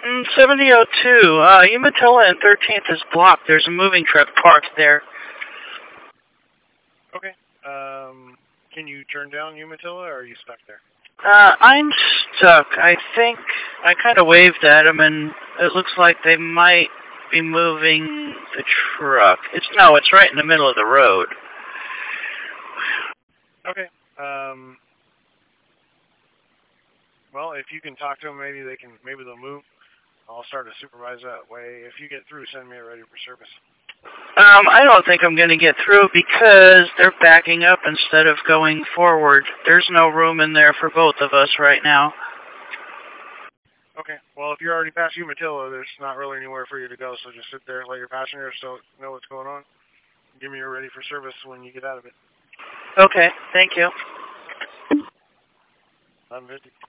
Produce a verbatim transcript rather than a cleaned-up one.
Mm, seventy oh two. Uh, Umatilla and thirteenth is blocked. There's a moving truck parked there. Okay. Um, can you turn down Umatilla, or are you stuck there? Uh, I'm stuck. I think I kind of waved at them, and it looks like they might be moving the truck. It's no, it's right in the middle of the road. Okay. Um, well, if you can talk to them, maybe they can. Maybe they'll move. I'll start to supervise that way. If you get through, send me a ready for service. Um, I don't think I'm going to get through because they're backing up instead of going forward. There's no room in there for both of us right now. Okay. Well, if you're already past Umatilla, there's not really anywhere for you to go, so just sit there and let your passengers so know what's going on. Give me your ready for service when you get out of it. Okay, thank you. eleven fifty.